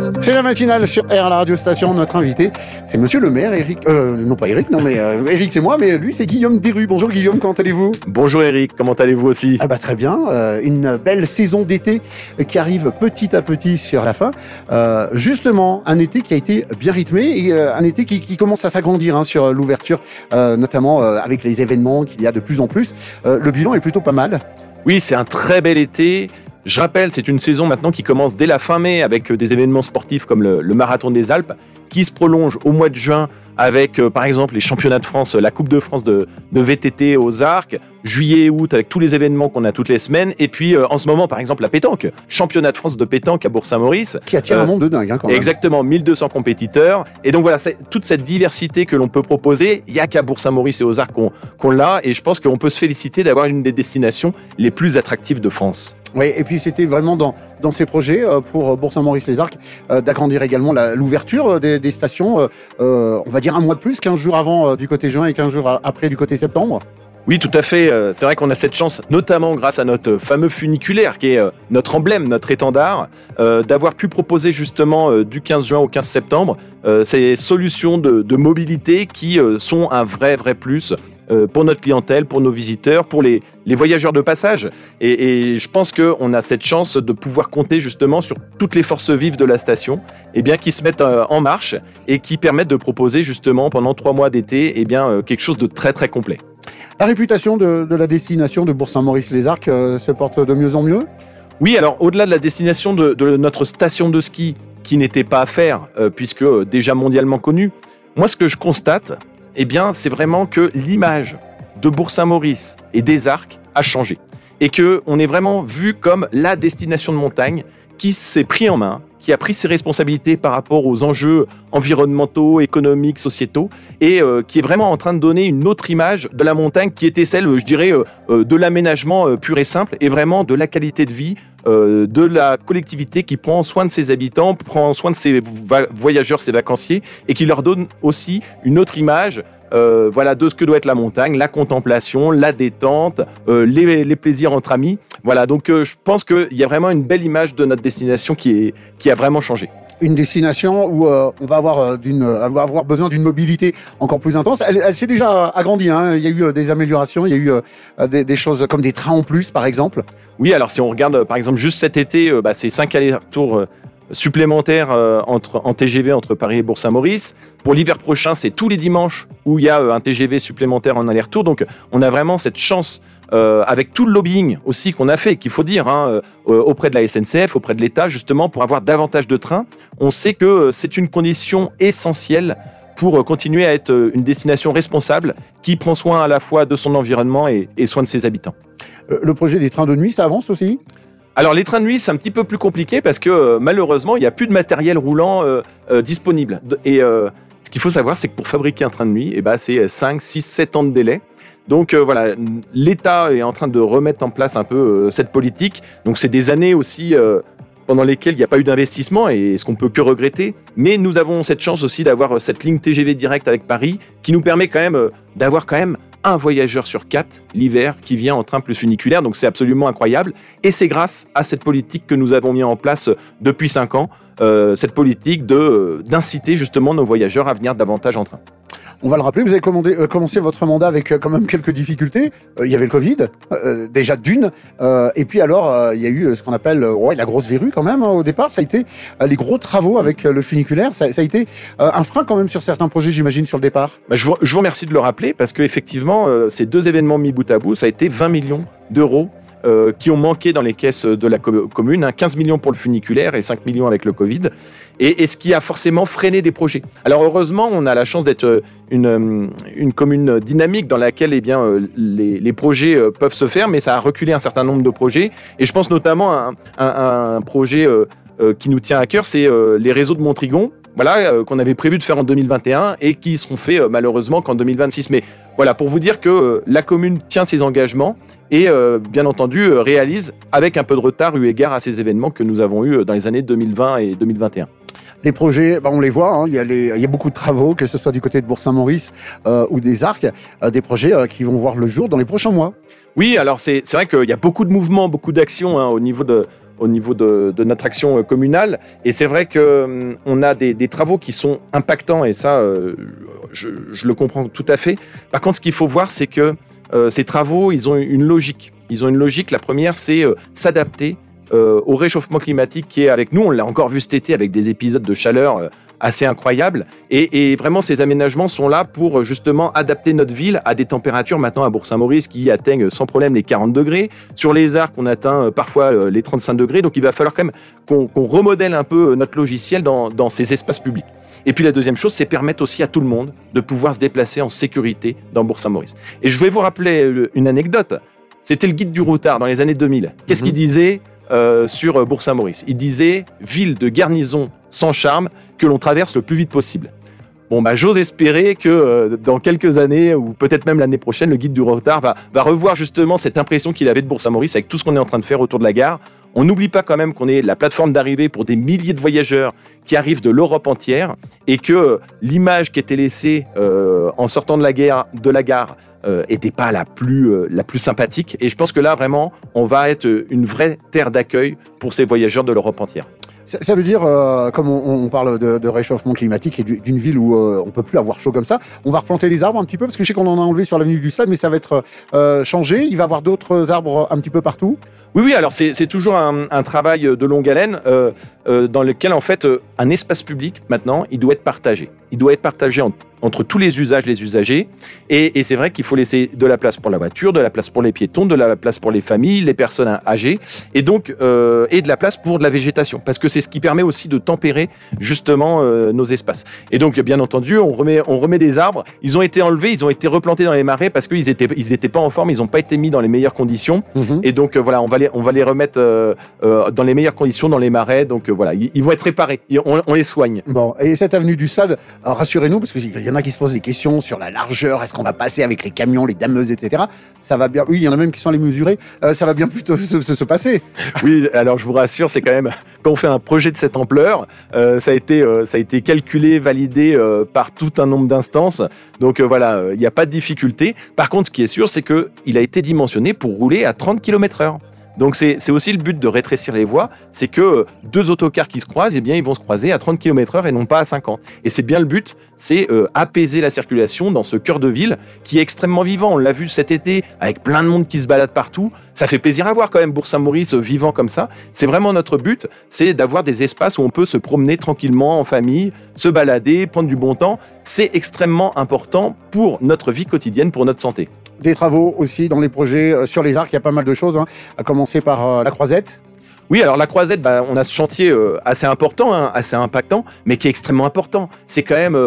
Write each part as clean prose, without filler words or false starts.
C'est la matinale sur R, la radio station. Notre invité, c'est monsieur le maire, Eric. Non, pas Eric, non, mais Eric, c'est moi, mais lui, c'est Guillaume Desrues. Bonjour Guillaume, comment allez-vous ? Bonjour Eric, comment allez-vous aussi ? Très bien. Une belle saison d'été qui arrive petit à petit sur la fin. Justement, un été qui a été bien rythmé et un été qui commence à s'agrandir sur l'ouverture, notamment avec les événements qu'il y a de plus en plus. Le bilan est plutôt pas mal. Oui, c'est un très bel été. Je rappelle, c'est une saison maintenant qui commence dès la fin mai avec des événements sportifs comme le Marathon des Alpes, qui se prolonge au mois de juin avec, par exemple, les championnats de France, la Coupe de France de VTT aux Arcs, juillet et août avec tous les événements qu'on a toutes les semaines, et puis en ce moment, par exemple, la pétanque, championnat de France de pétanque à Bourg-Saint-Maurice. Qui attire un monde de dingue, quand même. Exactement, 1200 compétiteurs. Et donc voilà, c'est toute cette diversité que l'on peut proposer, il n'y a qu'à Bourg-Saint-Maurice et aux Arcs qu'on l'a, et je pense qu'on peut se féliciter d'avoir une des destinations les plus attractives de France. Oui, et puis c'était vraiment dans ces projets pour Bourg-Saint-Maurice-les-Arcs d'agrandir également l'ouverture des stations, on va dire un mois de plus, 15 jours avant du côté juin et 15 jours après du côté septembre. Oui, tout à fait. C'est vrai qu'on a cette chance, notamment grâce à notre fameux funiculaire, qui est notre emblème, notre étendard, d'avoir pu proposer justement du 15 juin au 15 septembre ces solutions de mobilité qui sont un vrai plus pour notre clientèle, pour nos visiteurs, pour les voyageurs de passage. Et je pense qu'on a cette chance de pouvoir compter justement sur toutes les forces vives de la station qui se mettent en marche et qui permettent de proposer justement pendant 3 mois d'été quelque chose de très très complet. La réputation de la destination de Bourg-Saint-Maurice-les-Arcs se porte de mieux en mieux ? Oui, alors au-delà de la destination de notre station de ski, qui n'était pas à faire, puisque déjà mondialement connue, moi ce que je constate, c'est vraiment que l'image de Bourg-Saint-Maurice et des Arcs a changé. Et qu'on est vraiment vu comme la destination de montagne qui s'est pris en main, qui a pris ses responsabilités par rapport aux enjeux environnementaux, économiques, sociétaux, et qui est vraiment en train de donner une autre image de la montagne qui était celle, je dirais, de l'aménagement pur et simple, et vraiment de la qualité de vie, de la collectivité qui prend soin de ses habitants, prend soin de ses voyageurs, ses vacanciers, et qui leur donne aussi une autre image de ce que doit être la montagne, la contemplation, la détente, les plaisirs entre amis. Voilà, donc je pense qu'il y a vraiment une belle image de notre destination qui a vraiment changé. Une destination où on va avoir besoin d'une mobilité encore plus intense. Elle s'est déjà agrandie, hein. Il y a eu des améliorations, il y a eu des choses comme des trains en plus, par exemple. Oui, alors si on regarde, par exemple, juste cet été, c'est 5 allers-retours supplémentaires en TGV entre Paris et Bourg-Saint-Maurice. Pour l'hiver prochain, c'est tous les dimanches où il y a un TGV supplémentaire en aller-retour. Donc, on a vraiment cette chance, avec tout le lobbying aussi qu'on a fait, qu'il faut dire, auprès de la SNCF, auprès de l'État, justement, pour avoir davantage de trains. On sait que c'est une condition essentielle pour continuer à être une destination responsable qui prend soin à la fois de son environnement et soin de ses habitants. Le projet des trains de nuit, ça avance aussi ? Alors les trains de nuit, c'est un petit peu plus compliqué parce que malheureusement, il n'y a plus de matériel roulant disponible. Et ce qu'il faut savoir, c'est que pour fabriquer un train de nuit, c'est 5, 6, 7 ans de délai. Donc l'État est en train de remettre en place un peu cette politique. Donc c'est des années aussi pendant lesquelles il n'y a pas eu d'investissement et ce qu'on peut que regretter. Mais nous avons cette chance aussi d'avoir cette ligne TGV directe avec Paris qui nous permet quand même d'avoir quand même un voyageur sur 4 l'hiver qui vient en train plus funiculaire, donc c'est absolument incroyable. Et c'est grâce à cette politique que nous avons mis en place depuis 5 ans, cette politique d'inciter justement nos voyageurs à venir davantage en train. On va le rappeler, vous avez commencé votre mandat avec quand même quelques difficultés. Il y avait le Covid, déjà d'une. Et puis alors, il y a eu ce qu'on appelle la grosse verrue quand même au départ. Ça a été les gros travaux avec le funiculaire. Ça a été un frein quand même sur certains projets, j'imagine, sur le départ. Je vous remercie de le rappeler parce qu'effectivement, ces 2 événements mis bout à bout, ça a été 20 millions d'euros qui ont manqué dans les caisses de la commune, 15 millions pour le funiculaire et 5 millions avec le Covid, et ce qui a forcément freiné des projets. Alors heureusement, on a la chance d'être une commune dynamique dans laquelle les projets peuvent se faire, mais ça a reculé un certain nombre de projets, et je pense notamment à un projet qui nous tient à cœur, c'est les réseaux de Montrigon, qu'on avait prévu de faire en 2021 et qui seront faits malheureusement qu'en 2026. Mais voilà, pour vous dire que la commune tient ses engagements et bien entendu réalise avec un peu de retard eu égard à ces événements que nous avons eus dans les années 2020 et 2021. Les projets, on les voit, il y a beaucoup de travaux, que ce soit du côté de Bourg-Saint-Maurice ou des Arcs, des projets qui vont voir le jour dans les prochains mois. Oui, alors c'est vrai qu'il y a beaucoup de mouvements, beaucoup d'actions au niveau au niveau de notre action communale. Et c'est vrai qu'on a des travaux qui sont impactants, et ça, je le comprends tout à fait. Par contre, ce qu'il faut voir, c'est que ces travaux, ils ont une logique. La première, c'est s'adapter au réchauffement climatique qui est avec nous. On l'a encore vu cet été avec des épisodes de chaleur assez incroyables. Et vraiment, ces aménagements sont là pour justement adapter notre ville à des températures maintenant à Bourg-Saint-Maurice qui atteignent sans problème les 40 degrés. Sur les arcs, on atteint parfois les 35 degrés. Donc, il va falloir quand même qu'on remodèle un peu notre logiciel dans ces espaces publics. Et puis la deuxième chose, c'est permettre aussi à tout le monde de pouvoir se déplacer en sécurité dans Bourg-Saint-Maurice. Et je vais vous rappeler une anecdote. C'était le guide du routard dans les années 2000. Qu'est-ce qu'il disait sur Bourg-Saint-Maurice? Il disait « Ville de garnison sans charme que l'on traverse le plus vite possible ». Bon, j'ose espérer que dans quelques années, ou peut-être même l'année prochaine, le guide du routard va revoir justement cette impression qu'il avait de Bourg-Saint-Maurice avec tout ce qu'on est en train de faire autour de la gare. On n'oublie pas quand même qu'on est la plateforme d'arrivée pour des milliers de voyageurs qui arrivent de l'Europe entière, et que l'image qui était laissée en sortant de la gare était pas la plus sympathique. Et je pense que là, vraiment, on va être une vraie terre d'accueil pour ces voyageurs de l'Europe entière. Ça veut dire, comme on parle de réchauffement climatique et d'une ville où on peut plus avoir chaud comme ça, on va replanter des arbres un petit peu, parce que je sais qu'on en a enlevé sur l'avenue du Stade, mais ça va être changé. Il va y avoir d'autres arbres un petit peu partout. Oui, alors c'est toujours un travail de longue haleine dans lequel, en fait, un espace public, maintenant, il doit être partagé. Il doit être partagé entre tous les usagers. Et c'est vrai qu'il faut laisser de la place pour la voiture, de la place pour les piétons, de la place pour les familles, les personnes âgées, et donc et de la place pour de la végétation, parce que c'est ce qui permet aussi de tempérer justement nos espaces. Et donc, bien entendu, on remet des arbres. Ils ont été enlevés, ils ont été replantés dans les marais parce qu'ils étaient pas en forme, ils n'ont pas été mis dans les meilleures conditions. Et donc voilà, on va les remettre dans les meilleures conditions dans les marais. Donc voilà, ils vont être réparés. On les soigne. Bon, et cette avenue du Stade, rassurez-nous, parce qu'il y en a qui se posent des questions sur la largeur. Est-ce qu'on va passer avec les camions, les dameuses, etc. Ça va bien. Oui, il y en a même qui sont allés mesurer. Ça va bien plutôt se passer. Oui, alors je vous rassure, c'est quand même, quand on fait un projet de cette ampleur, ça a été calculé, validé par tout un nombre d'instances. Donc voilà, il n'y a pas de difficulté. Par contre, ce qui est sûr, c'est qu'il a été dimensionné pour rouler à 30 km/h. Donc c'est aussi le but de rétrécir les voies, c'est que deux autocars qui se croisent, eh bien ils vont se croiser à 30 km/h et non pas à 50. Et c'est bien le but, c'est apaiser la circulation dans ce cœur de ville qui est extrêmement vivant. On l'a vu cet été avec plein de monde qui se balade partout. Ça fait plaisir à voir quand même Bourg-Saint-Maurice vivant comme ça. C'est vraiment notre but, c'est d'avoir des espaces où on peut se promener tranquillement en famille, se balader, prendre du bon temps. C'est extrêmement important pour notre vie quotidienne, pour notre santé. Des travaux aussi dans les projets sur les arcs, il y a pas mal de choses, à commencer par la Croisette. Oui, alors la Croisette, on a ce chantier assez important, assez impactant, mais qui est extrêmement important. C'est quand même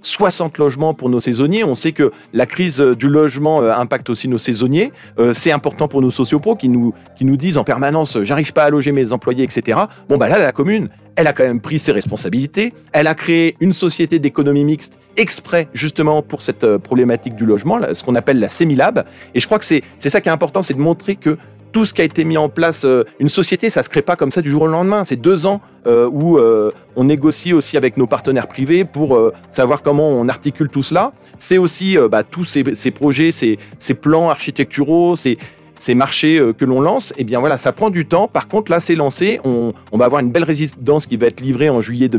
60 logements pour nos saisonniers. On sait que la crise du logement impacte aussi nos saisonniers. C'est important pour nos sociopros qui nous disent en permanence « j'arrive pas à loger mes employés, etc. » Bon, là, la commune, elle a quand même pris ses responsabilités. Elle a créé une société d'économie mixte exprès justement pour cette problématique du logement, ce qu'on appelle la Semilab. Et je crois que c'est ça qui est important, c'est de montrer que tout ce qui a été mis en place, une société, ça ne se crée pas comme ça du jour au lendemain. C'est 2 ans où on négocie aussi avec nos partenaires privés pour savoir comment on articule tout cela. C'est aussi tous ces projets, ces plans architecturaux, ces marchés que l'on lance, eh bien voilà, ça prend du temps. Par contre, là, c'est lancé. On va avoir une belle résidence qui va être livrée en juillet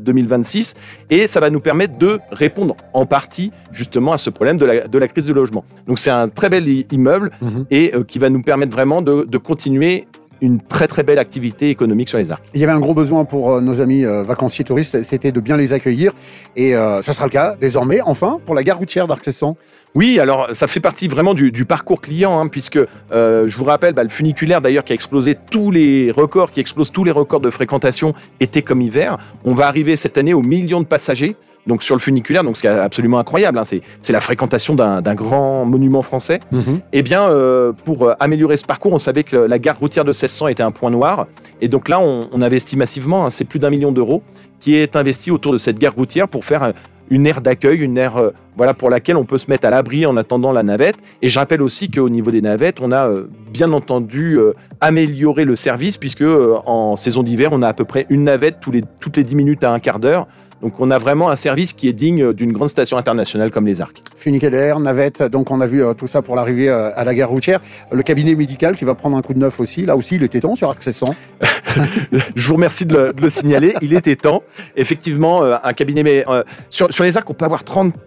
2026 et ça va nous permettre de répondre en partie justement à ce problème de la crise de logement. Donc, c'est un très bel immeuble et qui va nous permettre vraiment de continuer une très très belle activité économique sur les arcs. Il y avait un gros besoin pour nos amis vacanciers touristes, c'était de bien les accueillir et ça sera le cas désormais, enfin, pour la gare routière d'Arc-Cesson. Oui, alors ça fait partie vraiment du parcours client, puisque je vous rappelle, le funiculaire d'ailleurs qui a explosé tous les records, qui explose tous les records de fréquentation été comme hiver. On va arriver cette année aux millions de passagers. Donc sur le funiculaire, donc ce qui est absolument incroyable, c'est la fréquentation d'un grand monument français. Et bien, pour améliorer ce parcours, on savait que la gare routière de 1600 était un point noir. Et donc là, on investit massivement, c'est plus d'1 million d'euros qui est investi autour de cette gare routière pour faire une aire d'accueil, une aire pour laquelle on peut se mettre à l'abri en attendant la navette. Et je rappelle aussi qu'au niveau des navettes, on a bien entendu amélioré le service, puisque en saison d'hiver, on a à peu près une navette toutes les 10 minutes à un quart d'heure. Donc on a vraiment un service qui est digne d'une grande station internationale comme les Arcs. Funiculaire, navette, donc on a vu tout ça pour l'arrivée à la gare routière. Le cabinet médical qui va prendre un coup de neuf aussi, là aussi il était temps sur Arc-Cesson. Je vous remercie de le signaler. Il était temps. Effectivement, un cabinet, mais sur les arcs, on peut avoir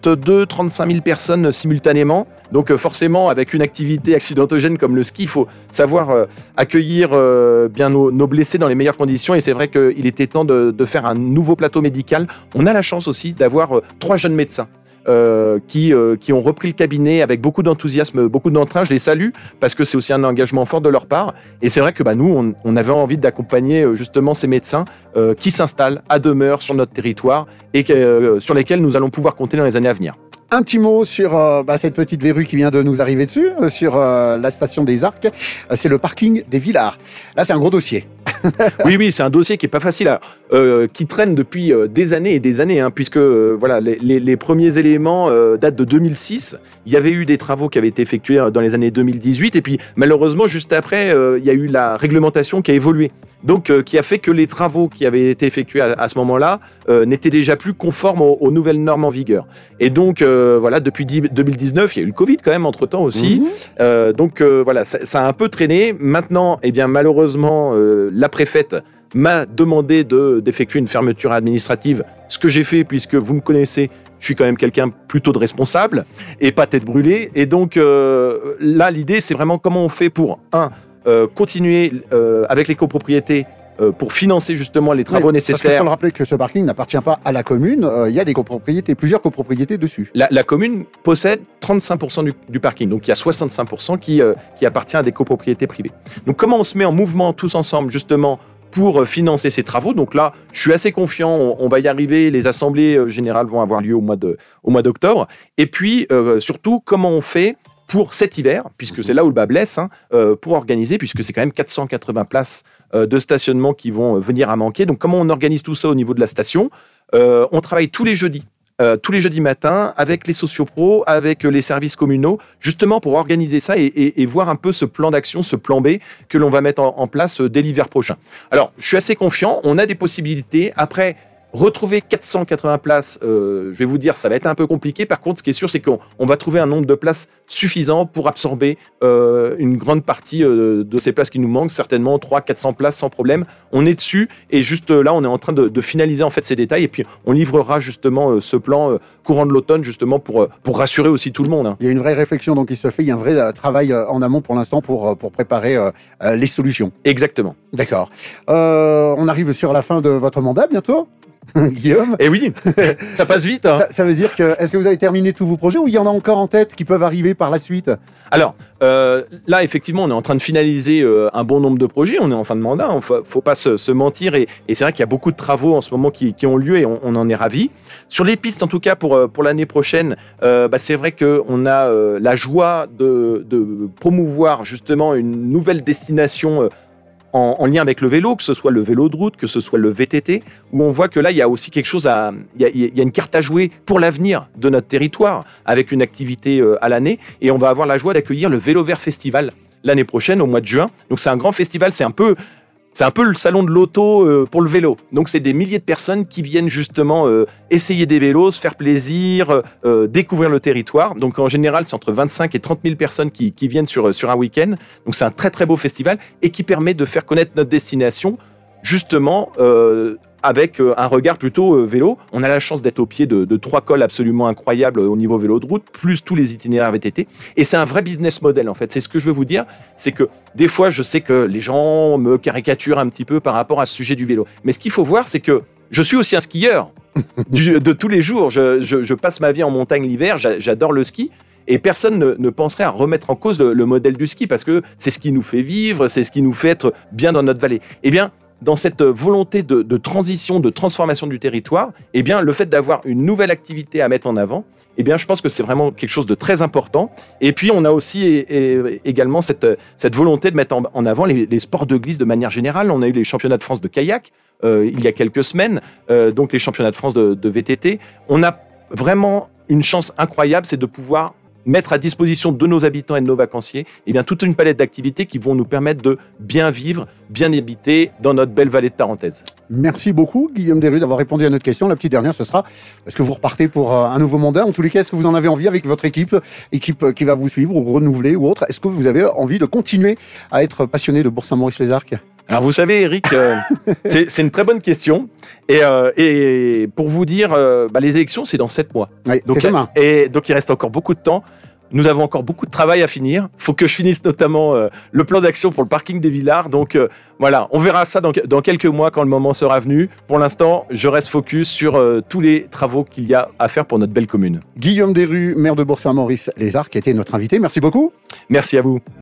32-35 000 personnes simultanément. Donc forcément, avec une activité accidentogène comme le ski, il faut savoir accueillir bien nos blessés dans les meilleures conditions. Et c'est vrai qu'il était temps de faire un nouveau plateau médical. On a la chance aussi d'avoir 3 jeunes médecins. Qui ont repris le cabinet avec beaucoup d'enthousiasme, beaucoup d'entrain. Je les salue parce que c'est aussi un engagement fort de leur part. Et c'est vrai que nous, on avait envie d'accompagner justement ces médecins qui s'installent à demeure sur notre territoire et sur lesquels nous allons pouvoir compter dans les années à venir. Un petit mot sur cette petite verrue qui vient de nous arriver dessus, sur la station des Arcs. C'est le parking des Villards. Là, c'est un gros dossier. Oui, c'est un dossier qui est pas facile, qui traîne depuis des années et des années, puisque voilà, les premiers éléments datent de 2006. Il y avait eu des travaux qui avaient été effectués dans les années 2018, et puis malheureusement, juste après, il y a eu la réglementation qui a évolué. Donc, qui a fait que les travaux qui avaient été effectués à ce moment-là n'étaient déjà plus conformes aux nouvelles normes en vigueur. Et donc, voilà, depuis 2019, il y a eu le Covid quand même entre-temps aussi. Donc, voilà, ça a un peu traîné. Maintenant, eh bien, malheureusement, la préfète m'a demandé d'effectuer une fermeture administrative, ce que j'ai fait puisque vous me connaissez, je suis quand même quelqu'un plutôt de responsable et pas tête brûlée. Et donc, là, l'idée, c'est vraiment comment on fait pour, continuer avec les copropriétés pour financer justement les travaux nécessaires. Parce qu'il faut le rappeler que ce parking n'appartient pas à la commune. Il y a des copropriétés, plusieurs copropriétés dessus. La commune possède 35% du parking. Donc il y a 65% qui appartient à des copropriétés privées. Donc comment on se met en mouvement tous ensemble justement pour financer ces travaux? Donc là, je suis assez confiant, on va y arriver. Les assemblées générales vont avoir lieu au mois d'octobre. Et puis surtout, comment on fait pour cet hiver, puisque c'est là où le bas blesse, pour organiser, puisque c'est quand même 480 places de stationnement qui vont venir à manquer. Donc, comment on organise tout ça au niveau de la station? On travaille tous les jeudis matins, avec les sociopros, avec les services communaux, justement pour organiser ça et voir un peu ce plan d'action, ce plan B que l'on va mettre en place dès l'hiver prochain. Alors, je suis assez confiant, on a des possibilités. Après, retrouver 480 places, je vais vous dire, ça va être un peu compliqué. Par contre, ce qui est sûr, c'est qu'on va trouver un nombre de places suffisant pour absorber une grande partie de ces places qui nous manquent, certainement 300-400 places sans problème. On est dessus et juste là, on est en train de finaliser en fait ces détails et puis on livrera justement ce plan courant de l'automne justement pour rassurer aussi tout le monde. Il y a une vraie réflexion donc qui se fait, il y a un vrai travail en amont pour l'instant pour préparer les solutions. Exactement. D'accord. On arrive sur la fin de votre mandat bientôt. Guillaume. Et oui, ça passe vite. Ça veut dire que, est-ce que vous avez terminé tous vos projets ou il y en a encore en tête qui peuvent arriver par la suite? Alors, là, effectivement, on est en train de finaliser un bon nombre de projets. On est en fin de mandat, il ne faut pas se mentir. Et c'est vrai qu'il y a beaucoup de travaux en ce moment qui ont lieu et on en est ravis. Sur les pistes, en tout cas, pour l'année prochaine, c'est vrai qu'on a la joie de promouvoir justement une nouvelle destination en lien avec le vélo, que ce soit le vélo de route, que ce soit le VTT, où on voit que là, il y a aussi quelque chose il y a une carte à jouer pour l'avenir de notre territoire, avec une activité à l'année, et on va avoir la joie d'accueillir le Vélo Vert Festival l'année prochaine, au mois de juin. Donc c'est un grand festival, c'est un peu le salon de l'auto pour le vélo. Donc, c'est des milliers de personnes qui viennent justement essayer des vélos, se faire plaisir, découvrir le territoire. Donc, en général, c'est entre 25 et 30 000 personnes qui viennent sur un week-end. Donc, c'est un très, très beau festival et qui permet de faire connaître notre destination justement avec un regard plutôt vélo. On a la chance d'être au pied de 3 cols absolument incroyables au niveau vélo de route, plus tous les itinéraires VTT. Et c'est un vrai business model, en fait. C'est ce que je veux vous dire, c'est que des fois, je sais que les gens me caricaturent un petit peu par rapport à ce sujet du vélo. Mais ce qu'il faut voir, c'est que je suis aussi un skieur de tous les jours. Je passe ma vie en montagne l'hiver, j'adore le ski. Et personne ne penserait à remettre en cause le modèle du ski parce que c'est ce qui nous fait vivre, c'est ce qui nous fait être bien dans notre vallée. Eh bien, dans cette volonté de transition, de transformation du territoire, eh bien, le fait d'avoir une nouvelle activité à mettre en avant, eh bien, je pense que c'est vraiment quelque chose de très important. Et puis, on a aussi également cette volonté de mettre en avant les sports de glisse de manière générale. On a eu les championnats de France de kayak il y a quelques semaines, donc les championnats de France de VTT. On a vraiment une chance incroyable, c'est de pouvoir mettre à disposition de nos habitants et de nos vacanciers toute une palette d'activités qui vont nous permettre de bien vivre, bien habiter dans notre belle vallée de Tarentaise. Merci beaucoup, Guillaume Desrues, d'avoir répondu à notre question. La petite dernière, ce sera, est-ce que vous repartez pour un nouveau mandat? En tous les cas, est-ce que vous en avez envie avec votre équipe qui va vous suivre ou renouveler ou autre? Est-ce que vous avez envie de continuer à être passionné de Bourg-Saint-Maurice-les-Arcs? Alors vous savez, Eric, c'est une très bonne question. Et pour vous dire, les élections, c'est dans 7 mois. Oui, Donc, c'est demain. et donc il reste encore beaucoup de temps. Nous avons encore beaucoup de travail à finir. Il faut que je finisse notamment le plan d'action pour le parking des Villards. Donc voilà, on verra ça dans quelques mois quand le moment sera venu. Pour l'instant, je reste focus sur tous les travaux qu'il y a à faire pour notre belle commune. Guillaume Desrues, maire de Bourg-Saint-Maurice-les-Arcs, qui a été notre invité. Merci beaucoup. Merci à vous.